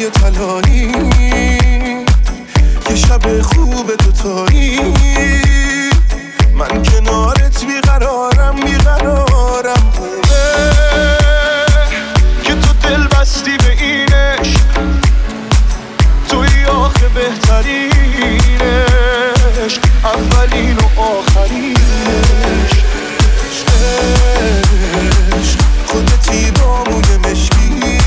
موهای طلایی یه شب خوب دوتایی من کنارت بیقرارم خوبه که تو دل بستی به این عشق توی آخه بهترین عشق اولین و آخرین عشق خودتی با موی مشکی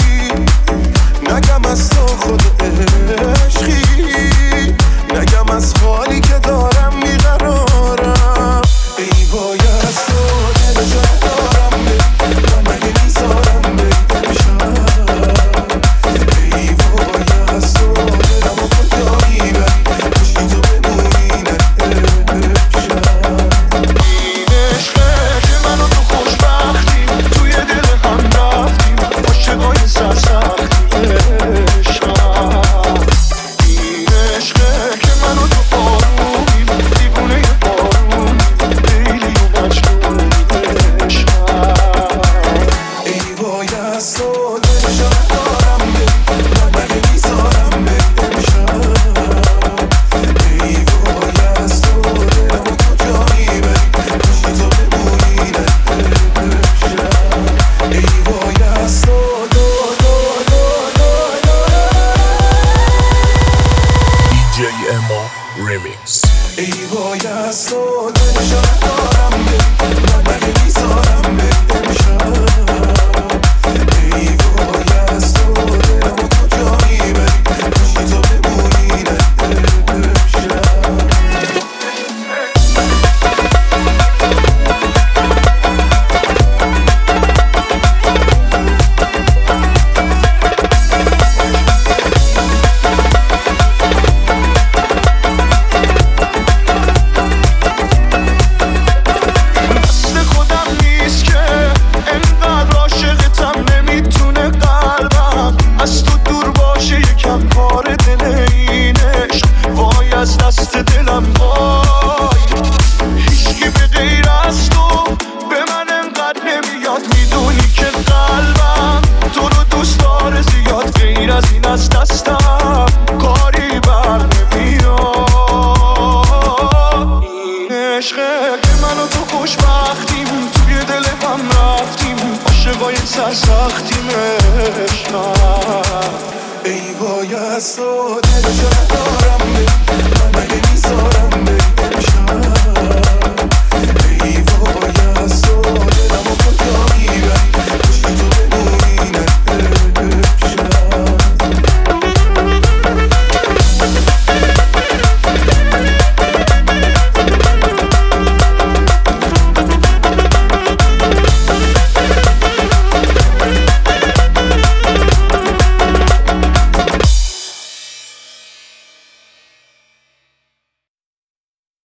نگم از تو خود عشقی نگم از حالی که دارم بیقرارم ای وای از تو دل جا دارم من مگه میذارم بشم ای وای از تو دلم و کجا میبری پشتی تو بمونی نشم این عشقه که منو تو خوشبختیم توی دل هم رفتیم عاشقای سرسختیم عشقم این عشقه که منو تو آرومیم دیوونه بارونیم لیلی و مجنونیم عشقم ای وای از تو دل جا دارم من مگه میذارم بشم ای وای از تو دلم و کجا میبری پشتی تو بمونی نشم ای وای از تو DJ Emo Remix. ای وای از تو دل جا دارم من مگه میذارم بشم ای وای از تو دلم و کجا میبری پشتی تو بمونی نشم دست خودم نیست که انقدر عاشقتم نمیتونه قلبم از تو دور باشه یکم پاره دل این عشق وای از دست دلم وای هیچکی به غیر از تو به من انقدر نمیاد میدونی که قلبم تو رو دوست داره زیاد غیر از این از دستم کاری بر نمیاد این عشقه که من و تو خوشبختیم توی دل هم رفتیم عاشقای سرسختیم عشقم ای وای از تو دل جا دارم من مگه میذارم